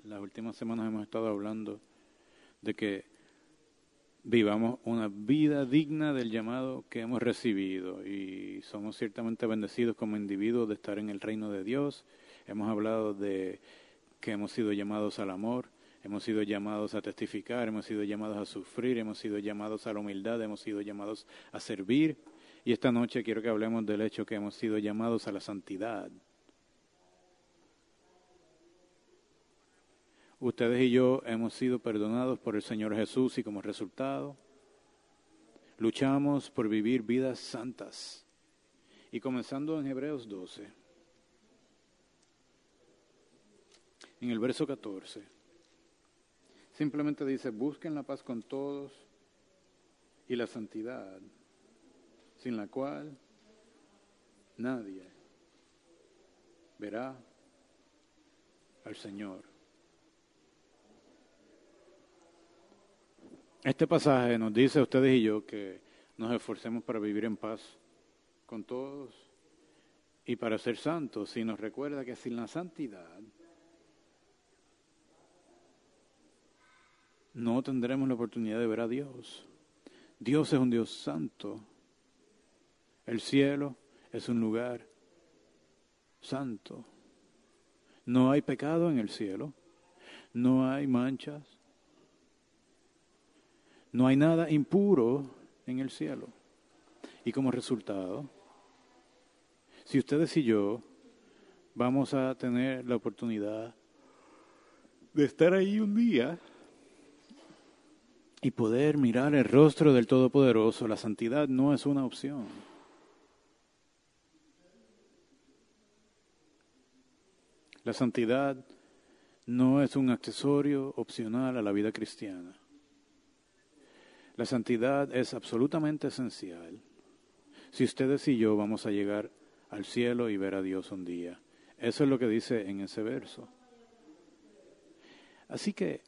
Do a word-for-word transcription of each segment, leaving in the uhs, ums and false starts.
Las últimas semanas hemos estado hablando de que vivamos una vida digna del llamado que hemos recibido y somos ciertamente bendecidos como individuos de estar en el reino de Dios. Hemos hablado de que hemos sido llamados al amor, hemos sido llamados a testificar, hemos sido llamados a sufrir, hemos sido llamados a la humildad, hemos sido llamados a servir. Y esta noche quiero que hablemos del hecho que hemos sido llamados a la santidad. Ustedes y yo hemos sido perdonados por el Señor Jesús y como resultado luchamos por vivir vidas santas. Y comenzando en Hebreos doce, en el verso catorce, simplemente dice, busquen la paz con todos y la santidad, sin la cual nadie verá al Señor. Este pasaje nos dice a ustedes y yo que nos esforcemos para vivir en paz con todos y para ser santos, y nos recuerda que sin la santidad no tendremos la oportunidad de ver a Dios. Dios es un Dios santo. El cielo es un lugar santo. No hay pecado en el cielo, no hay manchas. No hay nada impuro en el cielo. Y como resultado, si ustedes y yo vamos a tener la oportunidad de estar ahí un día y poder mirar el rostro del Todopoderoso, la santidad no es una opción. La santidad no es un accesorio opcional a la vida cristiana. La santidad es absolutamente esencial si ustedes y yo vamos a llegar al cielo y ver a Dios un día. Eso es lo que dice en ese verso. Así que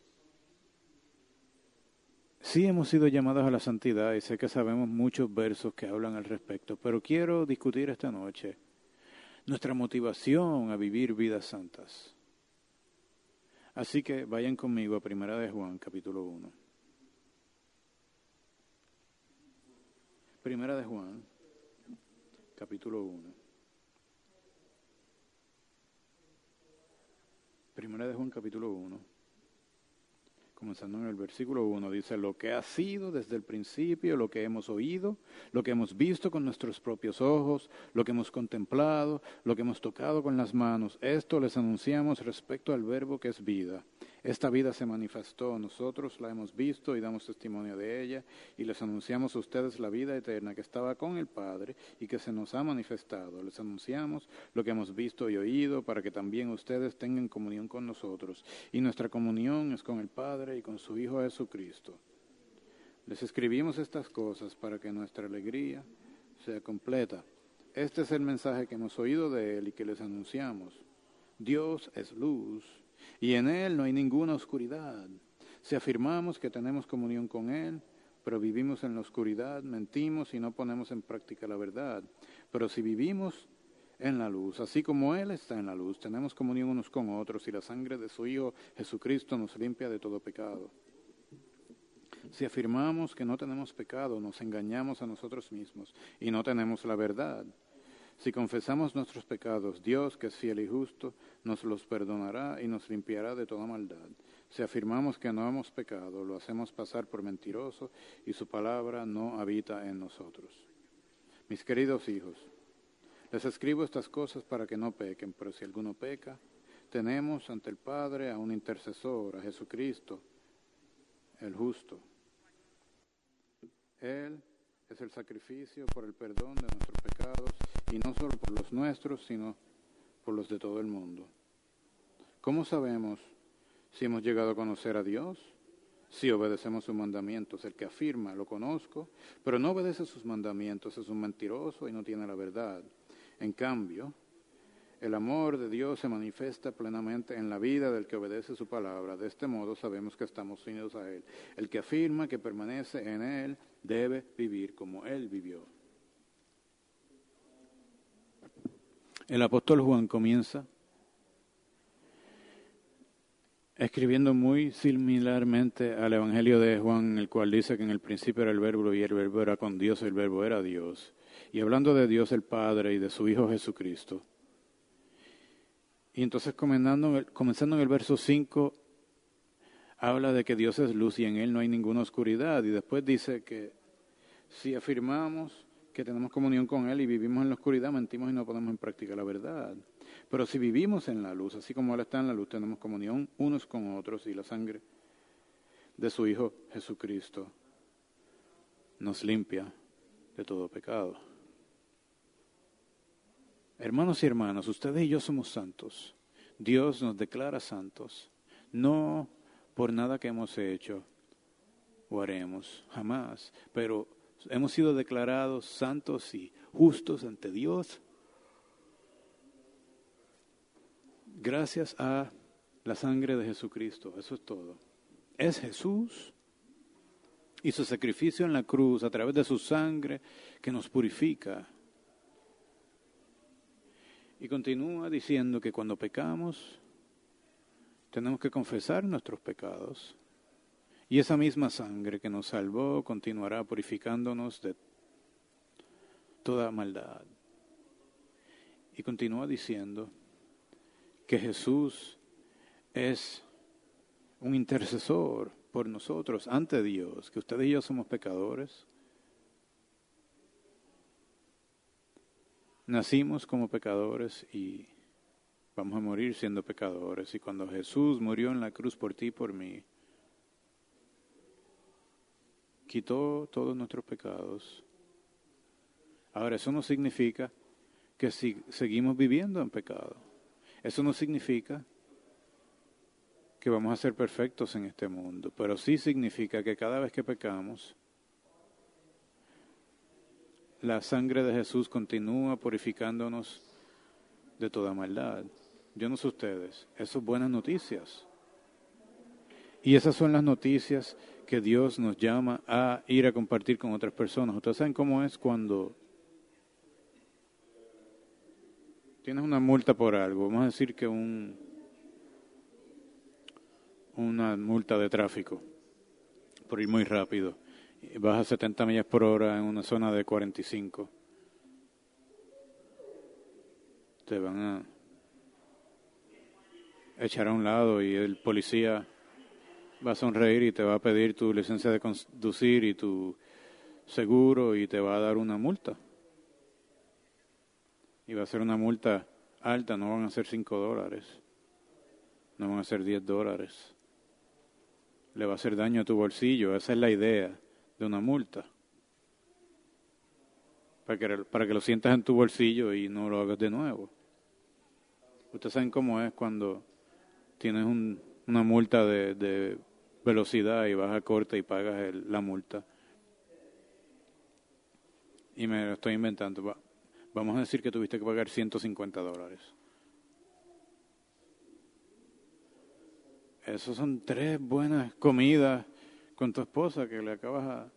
sí hemos sido llamados a la santidad y sé que sabemos muchos versos que hablan al respecto, pero quiero discutir esta noche nuestra motivación a vivir vidas santas. Así que vayan conmigo a Primera de Juan, capítulo uno. Primera de Juan, capítulo uno. Primera de Juan, capítulo uno. Comenzando en el versículo uno, dice, lo que ha sido desde el principio, lo que hemos oído, lo que hemos visto con nuestros propios ojos, lo que hemos contemplado, lo que hemos tocado con las manos, esto les anunciamos respecto al verbo que es vida. Esta vida se manifestó, nosotros la hemos visto y damos testimonio de ella, y les anunciamos a ustedes la vida eterna que estaba con el Padre y que se nos ha manifestado. Les anunciamos lo que hemos visto y oído para que también ustedes tengan comunión con nosotros. Y nuestra comunión es con el Padre y con su Hijo Jesucristo. Les escribimos estas cosas para que nuestra alegría sea completa. Este es el mensaje que hemos oído de Él y que les anunciamos. Dios es luz y en Él no hay ninguna oscuridad. Si afirmamos que tenemos comunión con Él, pero vivimos en la oscuridad, mentimos y no ponemos en práctica la verdad. Pero si vivimos en la luz, así como Él está en la luz, tenemos comunión unos con otros y la sangre de su Hijo Jesucristo nos limpia de todo pecado. Si afirmamos que no tenemos pecado, nos engañamos a nosotros mismos y no tenemos la verdad. Si confesamos nuestros pecados, Dios, que es fiel y justo, nos los perdonará y nos limpiará de toda maldad. Si afirmamos que no hemos pecado, lo hacemos pasar por mentiroso y su palabra no habita en nosotros. Mis queridos hijos, les escribo estas cosas para que no pequen, pero si alguno peca, tenemos ante el Padre a un intercesor, a Jesucristo, el justo. Él es el sacrificio por el perdón de nuestros pecados, y no solo por los nuestros, sino por los de todo el mundo. ¿Cómo sabemos si hemos llegado a conocer a Dios? Si obedecemos sus mandamientos. El que afirma, lo conozco, pero no obedece sus mandamientos, es un mentiroso y no tiene la verdad. En cambio, el amor de Dios se manifiesta plenamente en la vida del que obedece su palabra. De este modo sabemos que estamos unidos a Él. El que afirma que permanece en Él debe vivir como Él vivió. El apóstol Juan comienza escribiendo muy similarmente al Evangelio de Juan, el cual dice que en el principio era el Verbo y el Verbo era con Dios, el Verbo era Dios. Y hablando de Dios el Padre y de su Hijo Jesucristo. Y entonces comenzando en el, comenzando en el verso cinco, habla de que Dios es luz y en Él no hay ninguna oscuridad. Y después dice que si afirmamos que tenemos comunión con Él y vivimos en la oscuridad, mentimos y no ponemos en práctica la verdad. Pero si vivimos en la luz, así como Él está en la luz, tenemos comunión unos con otros y la sangre de su Hijo Jesucristo nos limpia de todo pecado. Hermanos y hermanas, ustedes y yo somos santos. Dios nos declara santos, no por nada que hemos hecho o haremos, jamás, pero hemos sido declarados santos y justos ante Dios gracias a la sangre de Jesucristo. Eso es todo. Es Jesús y su sacrificio en la cruz a través de su sangre que nos purifica. Y continúa diciendo que cuando pecamos tenemos que confesar nuestros pecados. Y esa misma sangre que nos salvó continuará purificándonos de toda maldad. Y continúa diciendo que Jesús es un intercesor por nosotros ante Dios, que ustedes y yo somos pecadores. Nacimos como pecadores y vamos a morir siendo pecadores. Y cuando Jesús murió en la cruz por ti y por mí, quitó todos nuestros pecados. Ahora, eso no significa que si seguimos viviendo en pecado. Eso no significa que vamos a ser perfectos en este mundo, pero sí significa que cada vez que pecamos, la sangre de Jesús continúa purificándonos de toda maldad. Yo no sé ustedes, eso es buenas noticias. Y esas son las noticias que Dios nos llama a ir a compartir con otras personas. Ustedes saben cómo es cuando tienes una multa por algo. Vamos a decir que un una multa de tráfico por ir muy rápido. Vas a setenta millas por hora en una zona de cuarenta y cinco. Te van a echar a un lado y el policía va a sonreír y te va a pedir tu licencia de conducir y tu seguro y te va a dar una multa. Y va a ser una multa alta, no van a ser cinco dólares, no van a ser diez dólares. Le va a hacer daño a tu bolsillo, esa es la idea de una multa. Para que, para que lo sientas en tu bolsillo y no lo hagas de nuevo. Ustedes saben cómo es cuando tienes un, una multa de, de velocidad y vas a corte y pagas el, la multa. Y me lo estoy inventando. Va, vamos a decir que tuviste que pagar ciento cincuenta dólares. Esos son tres buenas comidas con tu esposa que le acabas a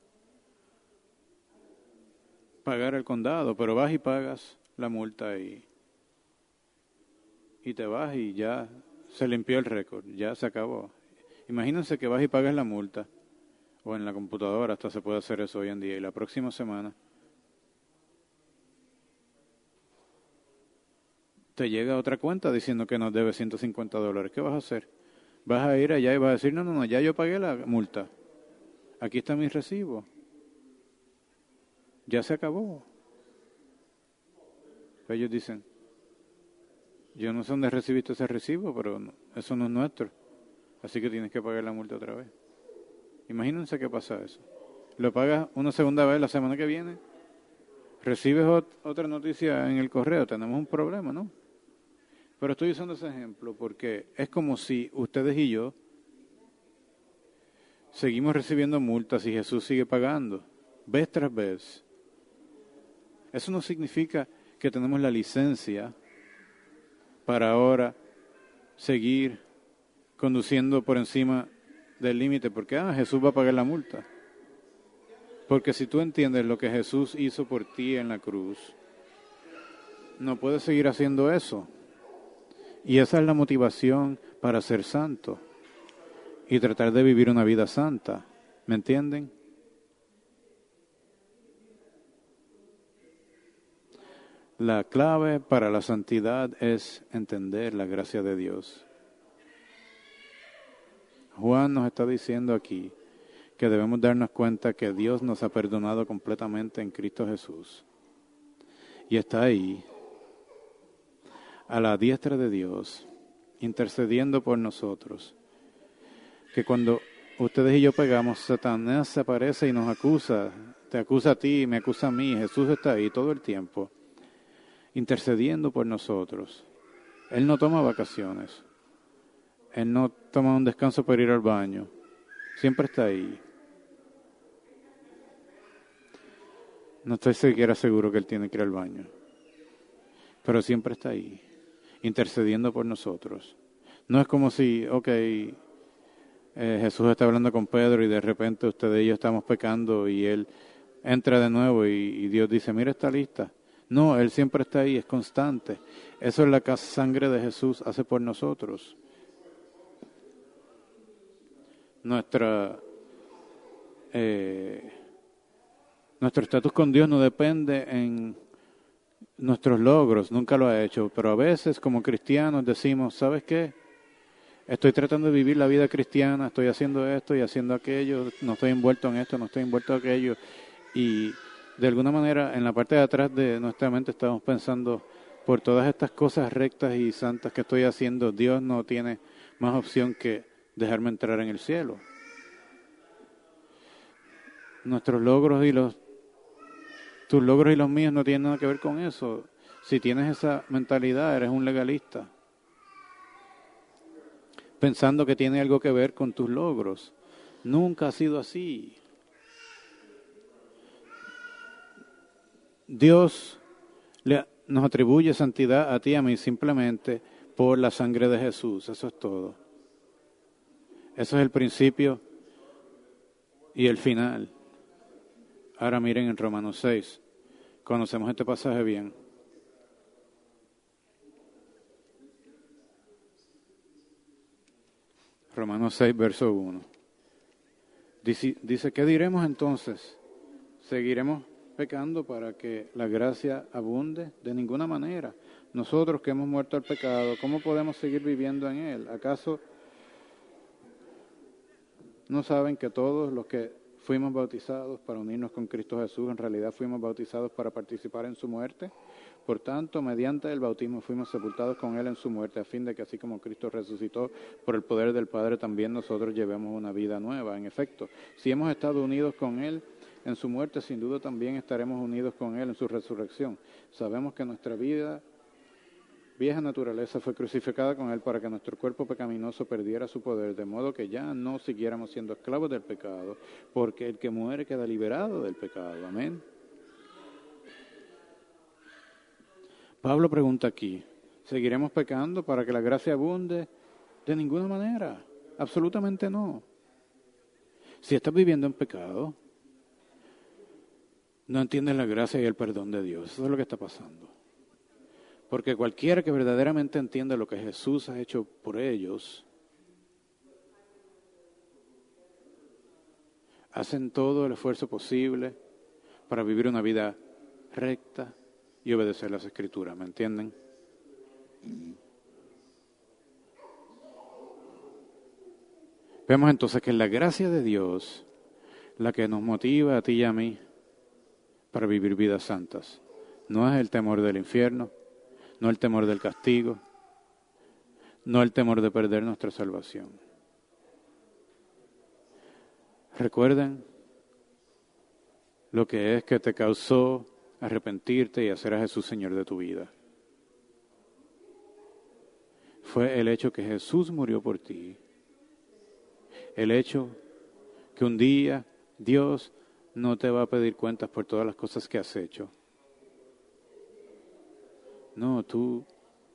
pagar el condado, pero vas y pagas la multa y, y te vas y ya se limpió el récord, ya se acabó. Imagínense que vas y pagas la multa, o en la computadora, hasta se puede hacer eso hoy en día, y la próxima semana te llega otra cuenta diciendo que nos debe ciento cincuenta dólares. ¿Qué vas a hacer? Vas a ir allá y vas a decir, no, no, no, ya yo pagué la multa. Aquí está mi recibo. Ya se acabó. Ellos dicen, yo no sé dónde recibiste ese recibo, pero no, eso no es nuestro. Así que tienes que pagar la multa otra vez. Imagínense qué pasa eso. Lo pagas una segunda vez la semana que viene. Recibes ot- otra noticia en el correo. Tenemos un problema, ¿no? Pero estoy usando ese ejemplo porque es como si ustedes y yo seguimos recibiendo multas y Jesús sigue pagando, vez tras vez. Eso no significa que tenemos la licencia para ahora seguir conduciendo por encima del límite, porque ah, Jesús va a pagar la multa. Porque si tú entiendes lo que Jesús hizo por ti en la cruz, no puedes seguir haciendo eso. Y esa es la motivación para ser santo. y tratar de vivir una vida santa. ¿Me entienden? La clave para la santidad es entender la gracia de Dios. Juan nos está diciendo aquí que debemos darnos cuenta que Dios nos ha perdonado completamente en Cristo Jesús. Y está ahí, a la diestra de Dios, intercediendo por nosotros. Que cuando ustedes y yo pegamos, Satanás se aparece y nos acusa. Te acusa a ti, me acusa a mí. Jesús está ahí todo el tiempo, intercediendo por nosotros. Él no toma vacaciones. Él no toma un descanso para ir al baño. Siempre está ahí. No estoy siquiera seguro que Él tiene que ir al baño. Pero siempre está ahí, intercediendo por nosotros. No es como si, ok, eh, Jesús está hablando con Pedro y de repente ustedes y yo estamos pecando y Él entra de nuevo y, y Dios dice, mira esta lista. No, Él siempre está ahí, es constante. Eso es lo que la sangre de Jesús hace por nosotros. Nuestra, eh, nuestro estatus con Dios no depende en nuestros logros, nunca lo ha hecho, pero a veces como cristianos decimos, ¿sabes qué? Estoy tratando de vivir la vida cristiana, estoy haciendo esto y haciendo aquello, no estoy envuelto en esto, no estoy envuelto en aquello, y de alguna manera en la parte de atrás de nuestra mente estamos pensando, por todas estas cosas rectas y santas que estoy haciendo, Dios no tiene más opción que dejarme entrar en el cielo. Nuestros logros y los tus logros y los míos no tienen nada que ver con eso. Si tienes esa mentalidad, eres un legalista, pensando que tiene algo que ver con tus logros. Nunca ha sido así. Dios le, nos atribuye santidad a ti y a mí simplemente por la sangre de Jesús. Eso es todo. Eso es el principio y el final. Ahora miren en Romanos seis. Conocemos este pasaje bien. Romanos seis, verso uno. Dice, dice, ¿qué diremos entonces? ¿Seguiremos pecando para que la gracia abunde? De ninguna manera. Nosotros que hemos muerto al pecado, ¿cómo podemos seguir viviendo en él? ¿Acaso no saben que todos los que fuimos bautizados para unirnos con Cristo Jesús, en realidad fuimos bautizados para participar en su muerte? Por tanto, mediante el bautismo fuimos sepultados con Él en su muerte, a fin de que así como Cristo resucitó por el poder del Padre, también nosotros llevemos una vida nueva. En efecto, si hemos estado unidos con Él en su muerte, sin duda también estaremos unidos con Él en su resurrección. Sabemos que nuestra vida, vieja naturaleza, fue crucificada con Él para que nuestro cuerpo pecaminoso perdiera su poder, de modo que ya no siguiéramos siendo esclavos del pecado, porque el que muere queda liberado del pecado. Amén. Pablo pregunta aquí, ¿seguiremos pecando para que la gracia abunde? De ninguna manera, absolutamente no. Si estás viviendo en pecado, no entiendes la gracia y el perdón de Dios. Eso es lo que está pasando. Porque cualquiera que verdaderamente entienda lo que Jesús ha hecho por ellos, hacen todo el esfuerzo posible para vivir una vida recta y obedecer las Escrituras, ¿me entienden? Vemos entonces que es la gracia de Dios la que nos motiva a ti y a mí para vivir vidas santas. No es el temor del infierno, no el temor del castigo, no el temor de perder nuestra salvación. Recuerden lo que es que te causó arrepentirte y hacer a Jesús Señor de tu vida. Fue el hecho que Jesús murió por ti. El hecho que un día Dios no te va a pedir cuentas por todas las cosas que has hecho. No, tú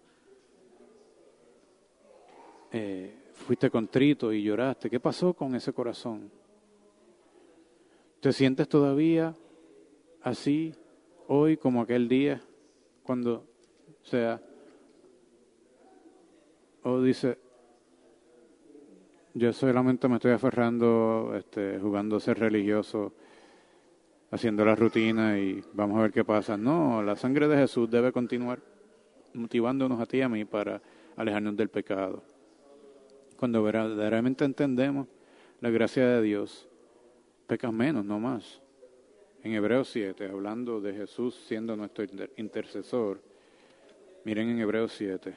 eh, fuiste contrito y lloraste. ¿Qué pasó con ese corazón? ¿Te sientes todavía así hoy como aquel día cuando sea? O dice, yo solamente me estoy aferrando, este, jugando a ser religioso, haciendo la rutina y vamos a ver qué pasa. No, la sangre de Jesús debe continuar motivándonos a ti y a mí para alejarnos del pecado. Cuando verdaderamente entendemos la gracia de Dios, pecas menos, no más. En Hebreos siete, hablando de Jesús siendo nuestro intercesor, miren en Hebreos siete.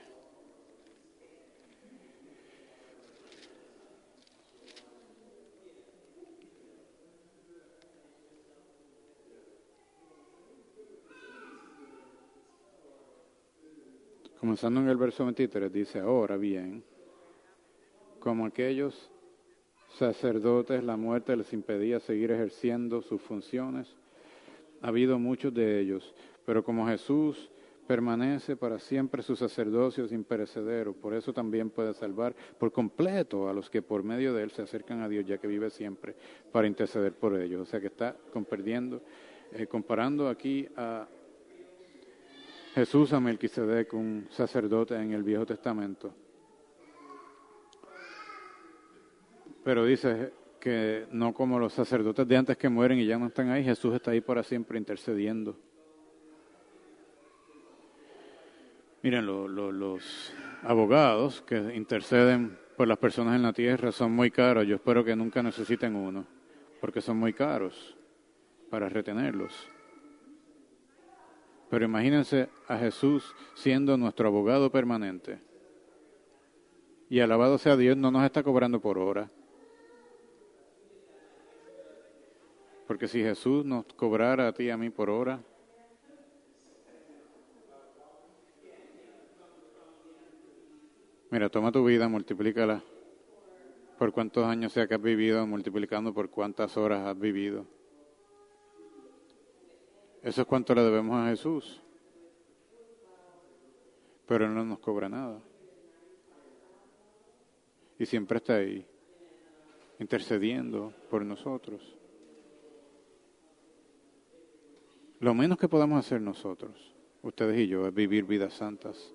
Comenzando en el verso veintitrés, dice, ahora bien, como aquellos sacerdotes la muerte les impedía seguir ejerciendo sus funciones, ha habido muchos de ellos, pero como Jesús permanece para siempre su sacerdocio es imperecedero, por eso también puede salvar por completo a los que por medio de él se acercan a Dios, ya que vive siempre para interceder por ellos. O sea que está compartiendo, eh, comparando aquí a Jesús a Melquisedec, un sacerdote en el Viejo Testamento. Pero dice que no como los sacerdotes de antes que mueren y ya no están ahí, Jesús está ahí para siempre intercediendo. Miren, lo, lo, los abogados que interceden por las personas en la tierra son muy caros. Yo espero que nunca necesiten uno, porque son muy caros para retenerlos. Pero imagínense a Jesús siendo nuestro abogado permanente. Y alabado sea Dios, no nos está cobrando por hora. Porque si Jesús nos cobrara a ti y a mí por hora, mira, toma tu vida, multiplícala por cuántos años sea que has vivido, multiplicando por cuántas horas has vivido. Eso es cuánto le debemos a Jesús. Pero Él no nos cobra nada. Y siempre está ahí, intercediendo por nosotros. Lo menos que podamos hacer nosotros, ustedes y yo, es vivir vidas santas.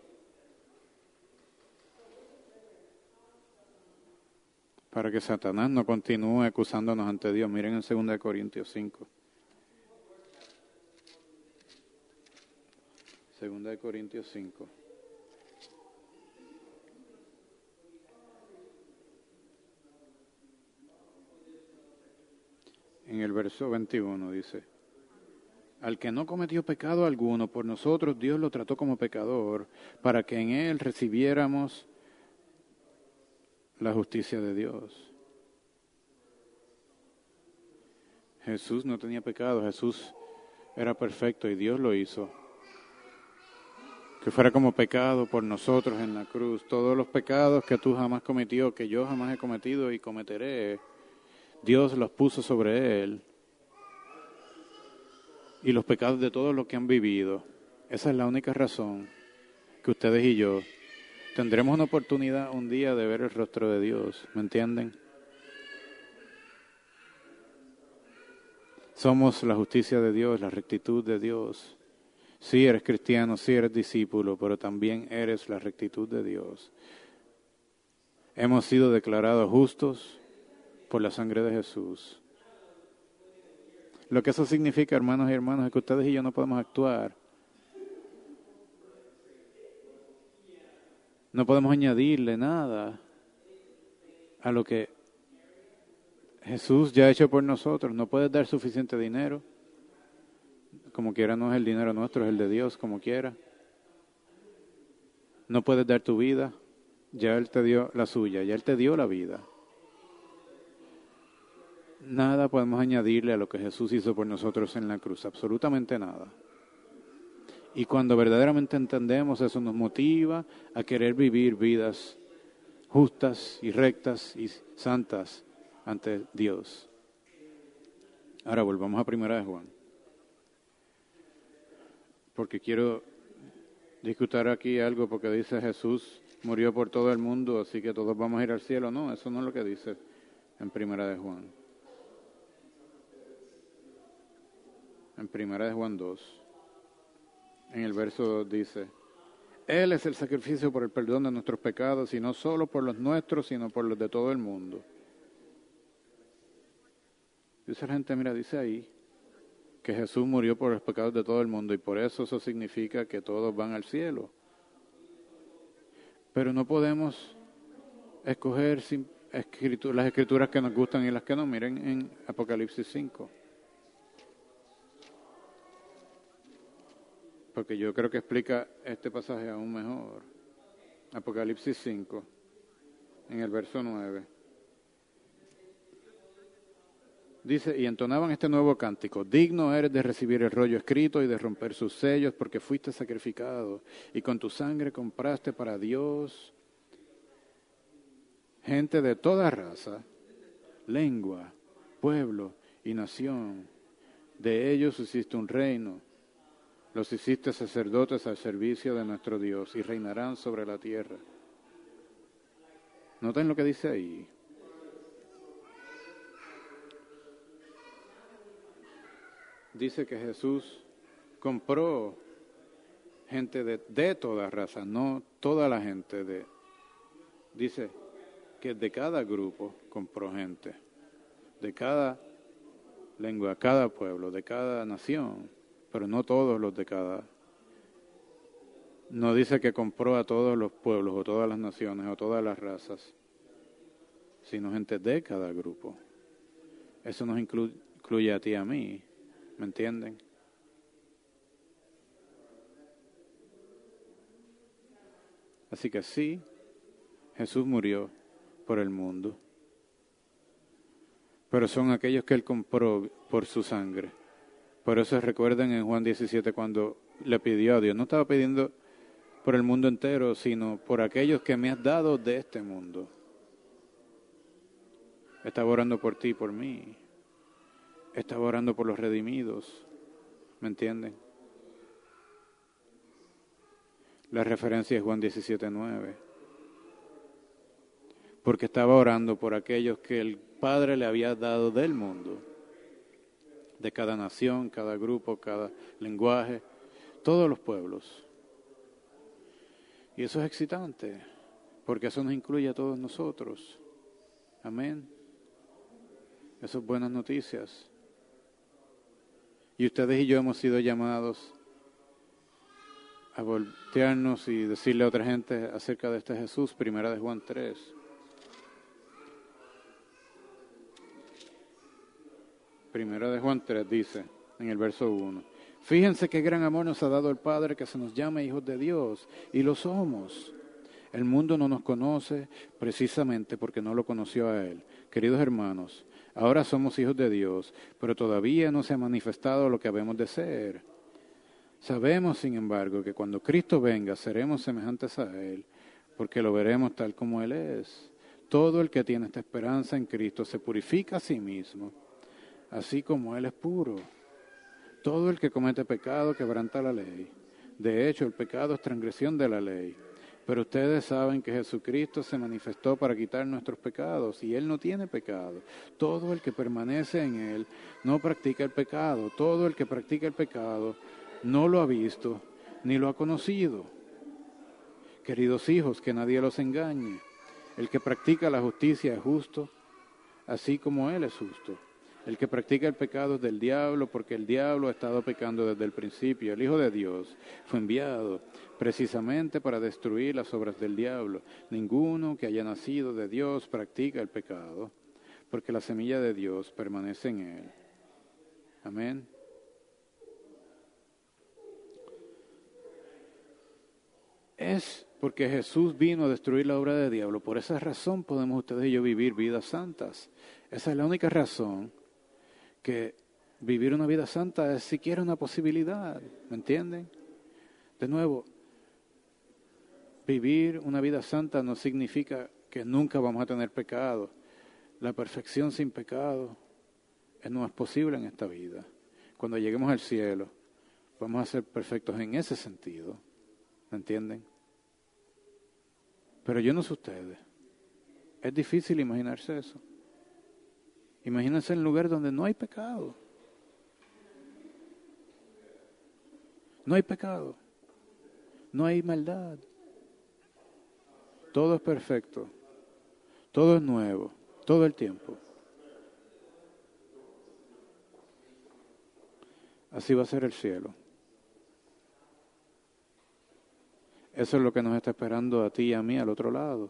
Para que Satanás no continúe acusándonos ante Dios. Miren en segunda Corintios cinco. segunda Corintios cinco. En el verso veintiuno dice, al que no cometió pecado alguno, por nosotros Dios lo trató como pecador, para que en él recibiéramos la justicia de Dios. Jesús no tenía pecado, Jesús era perfecto y Dios lo hizo. Que fuera como pecado por nosotros en la cruz. Todos los pecados que tú jamás cometió, que yo jamás he cometido y cometeré, Dios los puso sobre él. Y los pecados de todos los que han vivido. Esa es la única razón que ustedes y yo tendremos una oportunidad un día de ver el rostro de Dios. ¿Me entienden? Somos la justicia de Dios, la rectitud de Dios. Sí eres cristiano, sí eres discípulo, pero también eres la rectitud de Dios. Hemos sido declarados justos por la sangre de Jesús. Lo que eso significa, hermanos y hermanas, es que ustedes y yo no podemos actuar. No podemos añadirle nada a lo que Jesús ya ha hecho por nosotros. No puedes dar suficiente dinero. Como quiera, no es el dinero nuestro, es el de Dios, como quiera. No puedes dar tu vida. Ya Él te dio la suya, ya Él te dio la vida. Nada podemos añadirle a lo que Jesús hizo por nosotros en la cruz, absolutamente nada. Y cuando verdaderamente entendemos, eso nos motiva a querer vivir vidas justas y rectas y santas ante Dios. Ahora volvamos a Primera de Juan. Porque quiero discutir aquí algo, porque dice Jesús murió por todo el mundo, así que todos vamos a ir al cielo. No, eso no es lo que dice en Primera de Juan. En Primera de Juan dos, en el verso dos dice, Él es el sacrificio por el perdón de nuestros pecados, y no solo por los nuestros, sino por los de todo el mundo. Dice la gente, mira, dice ahí que Jesús murió por los pecados de todo el mundo, y por eso eso significa que todos van al cielo. Pero no podemos escoger sin escritu- las escrituras que nos gustan y las que no. Miren en Apocalipsis cinco. Porque yo creo que explica este pasaje aún mejor. Apocalipsis cinco, en el verso nueve. Dice, y entonaban este nuevo cántico: digno eres de recibir el rollo escrito y de romper sus sellos, porque fuiste sacrificado, y con tu sangre compraste para Dios gente de toda raza, lengua, pueblo y nación. De ellos hiciste un reino, los hiciste sacerdotes al servicio de nuestro Dios, y reinarán sobre la tierra. Noten lo que dice ahí. Dice que Jesús compró gente de, de toda raza, no toda la gente de... Dice que de cada grupo compró gente, de cada lengua, cada pueblo, de cada nación, pero no todos los de cada... No dice que compró a todos los pueblos o todas las naciones o todas las razas, sino gente de cada grupo. Eso nos incluye, incluye a ti y a mí. ¿Me entienden? Así que sí, Jesús murió por el mundo, pero son aquellos que Él compró por su sangre. Por eso recuerden en Juan diecisiete cuando le pidió a Dios, no estaba pidiendo por el mundo entero, sino por aquellos que me has dado de este mundo. Estaba orando por ti y por mí. Estaba orando por los redimidos. ¿Me entienden? La referencia es Juan diecisiete nueve. Porque estaba orando por aquellos que el Padre le había dado del mundo. De cada nación, cada grupo, cada lenguaje, todos los pueblos. Y eso es excitante, porque eso nos incluye a todos nosotros. Amén. Eso es buenas noticias. Y ustedes y yo hemos sido llamados a voltearnos y decirle a otra gente acerca de este Jesús. Primera de Juan tres. Primera de Juan tres dice, en el verso uno, fíjense qué gran amor nos ha dado el Padre, que se nos llame hijos de Dios, y lo somos. El mundo no nos conoce precisamente porque no lo conoció a Él. Queridos hermanos, ahora somos hijos de Dios, pero todavía no se ha manifestado lo que habemos de ser. Sabemos, sin embargo, que cuando Cristo venga seremos semejantes a Él, porque lo veremos tal como Él es. Todo el que tiene esta esperanza en Cristo se purifica a sí mismo, así como Él es puro. Todo el que comete pecado quebranta la ley. De hecho, el pecado es transgresión de la ley. Pero ustedes saben que Jesucristo se manifestó para quitar nuestros pecados, y Él no tiene pecado. Todo el que permanece en Él no practica el pecado. Todo el que practica el pecado no lo ha visto ni lo ha conocido. Queridos hijos, que nadie los engañe. El que practica la justicia es justo, así como Él es justo. El que practica el pecado es del diablo, porque el diablo ha estado pecando desde el principio. El Hijo de Dios fue enviado precisamente para destruir las obras del diablo. Ninguno que haya nacido de Dios practica el pecado, porque la semilla de Dios permanece en él. Amén. Es porque Jesús vino a destruir la obra del diablo. Por esa razón podemos ustedes y yo vivir vidas santas. Esa es la única razón que vivir una vida santa es siquiera una posibilidad, ¿me entienden? De nuevo, vivir una vida santa no significa que nunca vamos a tener pecado. La perfección sin pecado no es posible en esta vida. Cuando lleguemos al cielo, vamos a ser perfectos en ese sentido, ¿me entienden? Pero yo no sé ustedes, es difícil imaginarse eso. Imagínense en un lugar donde no hay pecado. No hay pecado. no hay maldad. Todo es perfecto, todo es nuevo, todo el tiempo. Así va a ser el cielo. Eso es lo que nos está esperando a ti y a mí al otro lado.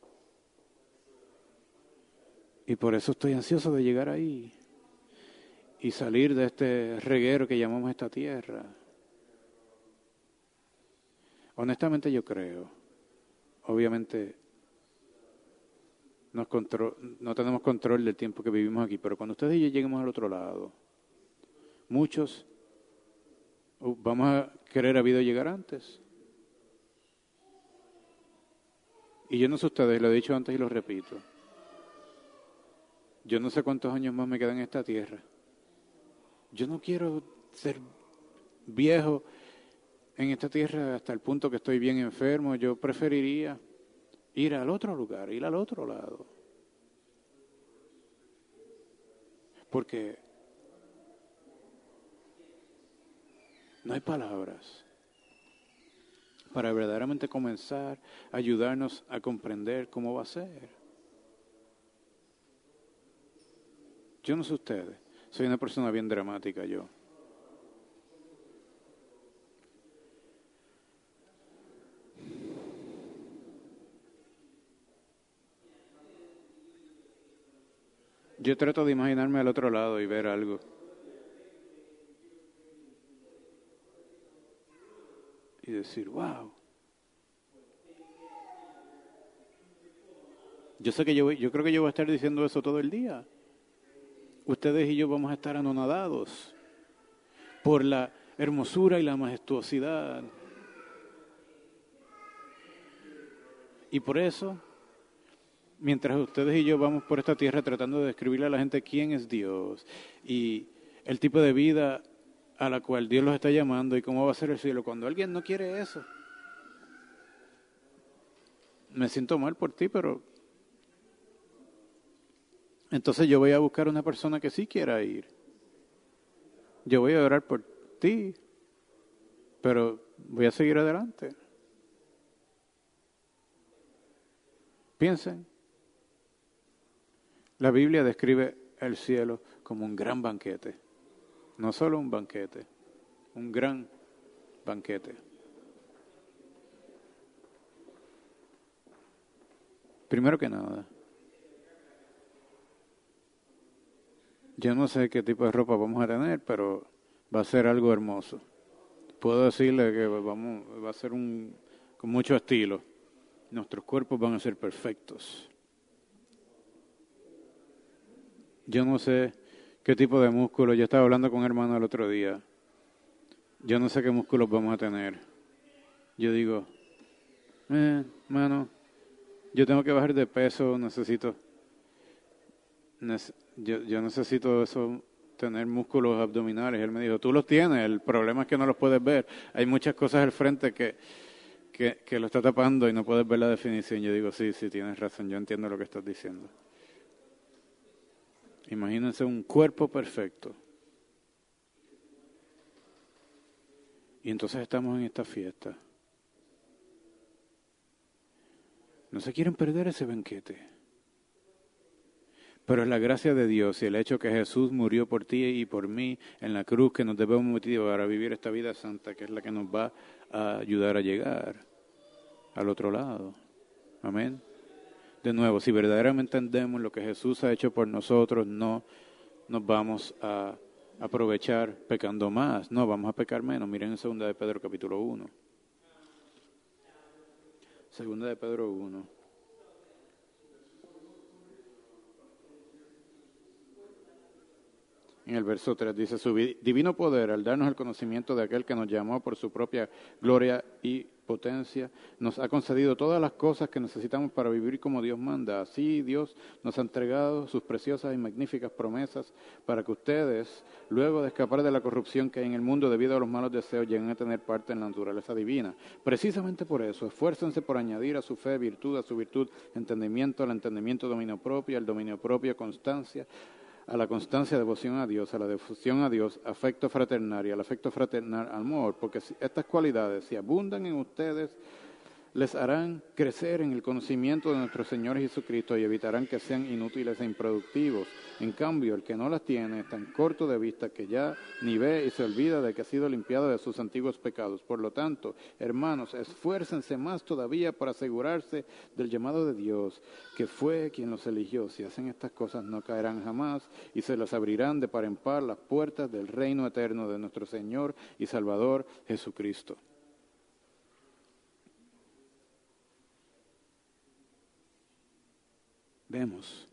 Y por eso estoy ansioso de llegar ahí y salir de este reguero que llamamos esta tierra. Honestamente yo creo, obviamente nos contro- no tenemos control del tiempo que vivimos aquí, pero cuando ustedes y yo lleguemos al otro lado, muchos uh, vamos a querer habido llegar antes. Y yo no sé ustedes, lo he dicho antes y lo repito. Yo no sé cuántos años más me quedan en esta tierra. Yo no quiero ser viejo en esta tierra hasta el punto que estoy bien enfermo. Yo preferiría ir al otro lugar, ir al otro lado. Porque no hay palabras para verdaderamente comenzar a ayudarnos a comprender cómo va a ser. Yo no sé ustedes, soy una persona bien dramática yo. Yo trato de imaginarme al otro lado y ver algo. Y decir, wow. Yo sé que yo, voy- yo creo que yo voy a estar diciendo eso todo el día. Ustedes y yo vamos a estar anonadados por la hermosura y la majestuosidad. Y por eso, mientras ustedes y yo vamos por esta tierra tratando de describirle a la gente quién es Dios y el tipo de vida a la cual Dios los está llamando y cómo va a ser el cielo, cuando alguien no quiere eso, me siento mal por ti, pero entonces yo voy a buscar una persona que sí quiera ir. Yo voy a orar por ti, pero voy a seguir adelante. Piensen, la Biblia describe el cielo como un gran banquete, no solo un banquete, un gran banquete. Primero que nada, yo no sé qué tipo de ropa vamos a tener, pero va a ser algo hermoso. Puedo decirle que vamos, va a ser un con mucho estilo. Nuestros cuerpos van a ser perfectos. Yo no sé qué tipo de músculos. Yo estaba hablando con un hermano el otro día. Yo no sé qué músculos vamos a tener. Yo digo, eh, mano, yo tengo que bajar de peso, necesito, nece- yo, yo necesito eso, tener músculos abdominales. Él me dijo, tú los tienes, el problema es que no los puedes ver. Hay muchas cosas al frente que, que, que lo está tapando y no puedes ver la definición. Yo digo, sí, sí, tienes razón, yo entiendo lo que estás diciendo. Imagínense un cuerpo perfecto. Y entonces estamos en esta fiesta. No se quieren perder ese banquete. Pero es la gracia de Dios y el hecho que Jesús murió por ti y por mí en la cruz que nos debemos motivar a vivir esta vida santa, que es la que nos va a ayudar a llegar al otro lado. Amén. De nuevo, si verdaderamente entendemos lo que Jesús ha hecho por nosotros, no nos vamos a aprovechar pecando más, no, vamos a pecar menos. Miren en segunda de Pedro capítulo uno. Segunda de Pedro uno. En el verso tres dice, su divino poder, al darnos el conocimiento de aquel que nos llamó por su propia gloria y potencia, nos ha concedido todas las cosas que necesitamos para vivir como Dios manda. Así Dios nos ha entregado sus preciosas y magníficas promesas para que ustedes, luego de escapar de la corrupción que hay en el mundo debido a los malos deseos, lleguen a tener parte en la naturaleza divina. Precisamente por eso, esfuércense por añadir a su fe virtud, a su virtud entendimiento, al entendimiento dominio propio, al dominio propio constancia, a la constancia, devoción a Dios, a la devoción a Dios, afecto fraternal y al afecto fraternal, amor, porque si estas cualidades, si abundan en ustedes, les harán crecer en el conocimiento de nuestro Señor Jesucristo y evitarán que sean inútiles e improductivos. En cambio, el que no las tiene es tan corto de vista que ya ni ve y se olvida de que ha sido limpiado de sus antiguos pecados. Por lo tanto, hermanos, esfuércense más todavía para asegurarse del llamado de Dios, que fue quien los eligió. Si hacen estas cosas no caerán jamás y se les abrirán de par en par las puertas del reino eterno de nuestro Señor y Salvador Jesucristo. Vemos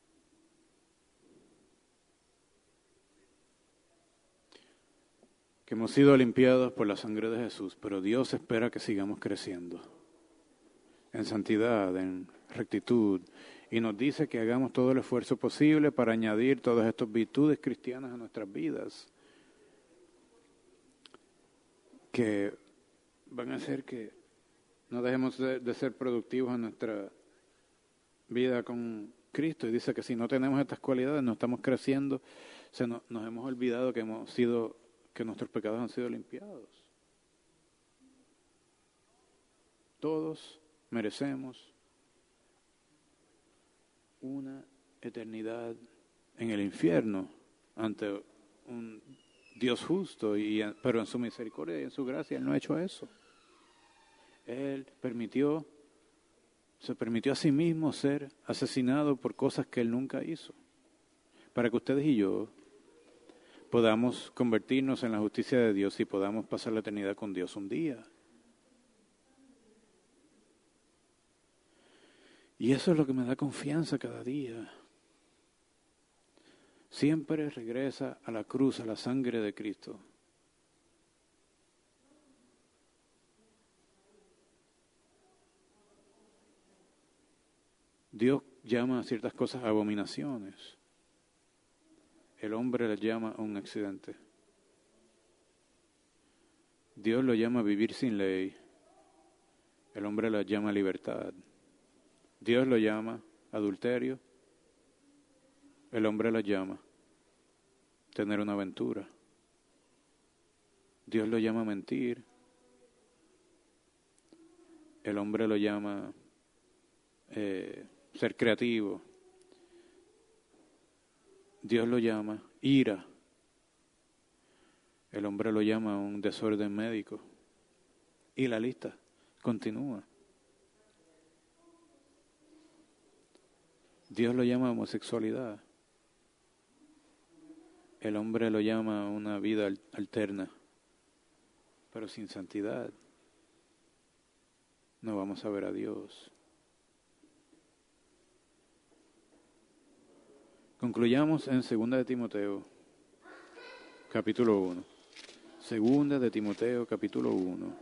que hemos sido limpiados por la sangre de Jesús, pero Dios espera que sigamos creciendo en santidad, en rectitud, y nos dice que hagamos todo el esfuerzo posible para añadir todas estas virtudes cristianas a nuestras vidas, que van a hacer que no dejemos de, de ser productivos en nuestra vida con Cristo. Y dice que si no tenemos estas cualidades, no estamos creciendo, se nos, nos hemos olvidado que hemos sido, que nuestros pecados han sido limpiados. Todos merecemos una eternidad en el infierno ante un Dios justo, y, pero en su misericordia y en su gracia Él no ha hecho eso. Él permitió Se permitió a sí mismo ser asesinado por cosas que Él nunca hizo, para que ustedes y yo podamos convertirnos en la justicia de Dios y podamos pasar la eternidad con Dios un día. Y eso es lo que me da confianza cada día. Siempre regresa a la cruz, a la sangre de Cristo. Dios llama a ciertas cosas abominaciones. El hombre las llama un accidente. Dios lo llama vivir sin ley. El hombre las llama libertad. Dios lo llama adulterio. El hombre las llama tener una aventura. Dios lo llama mentir. El hombre lo llama eh, ser creativo. Dios lo llama ira. El hombre lo llama un desorden médico. Y la lista continúa. Dios lo llama homosexualidad. El hombre lo llama una vida alterna. Pero sin santidad no vamos a ver a Dios. Concluyamos en Segunda de Timoteo, capítulo uno. Segunda de Timoteo, capítulo uno.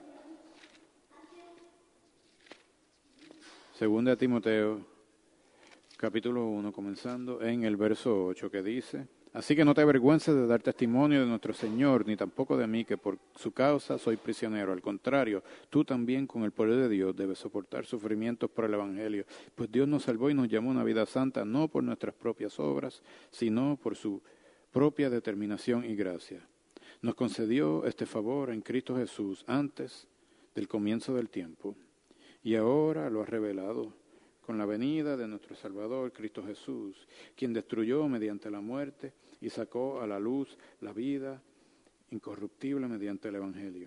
Segunda de Timoteo, capítulo uno, comenzando en el verso ocho, que dice: Así que no te avergüences de dar testimonio de nuestro Señor, ni tampoco de mí, que por su causa soy prisionero. Al contrario, tú también con el poder de Dios debes soportar sufrimientos por el Evangelio. Pues Dios nos salvó y nos llamó a una vida santa, no por nuestras propias obras, sino por su propia determinación y gracia. Nos concedió este favor en Cristo Jesús antes del comienzo del tiempo, y ahora lo ha revelado con la venida de nuestro Salvador, Cristo Jesús, quien destruyó mediante la muerte y sacó a la luz la vida incorruptible mediante el Evangelio.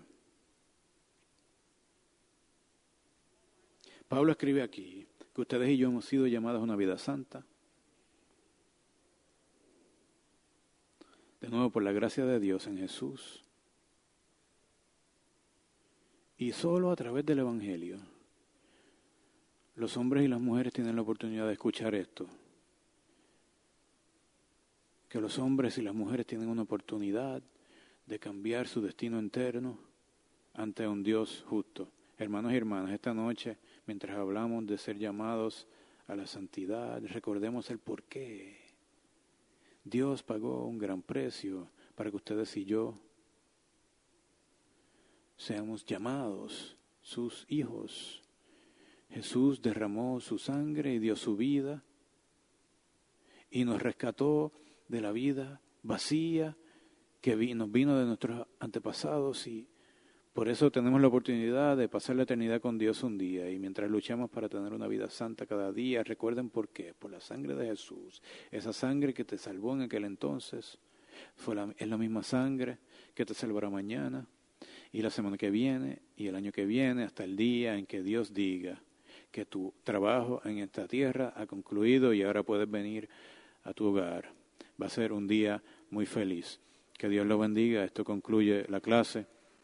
Pablo escribe aquí que ustedes y yo hemos sido llamados a una vida santa, de nuevo por la gracia de Dios en Jesús, y solo a través del Evangelio los hombres y las mujeres tienen la oportunidad de escuchar esto. Que los hombres y las mujeres tienen una oportunidad de cambiar su destino interno ante un Dios justo. Hermanos y hermanas, esta noche, mientras hablamos de ser llamados a la santidad, recordemos el porqué. Dios pagó un gran precio para que ustedes y yo seamos llamados sus hijos. Jesús derramó su sangre y dio su vida y nos rescató de la vida vacía que vi, nos vino de nuestros antepasados, y por eso tenemos la oportunidad de pasar la eternidad con Dios un día. Y mientras luchamos para tener una vida santa cada día, recuerden por qué, por la sangre de Jesús. Esa sangre que te salvó en aquel entonces fue la, es la misma sangre que te salvará mañana y la semana que viene y el año que viene, hasta el día en que Dios diga que tu trabajo en esta tierra ha concluido y ahora puedes venir a tu hogar. Va a ser un día muy feliz. Que Dios lo bendiga. Esto concluye la clase.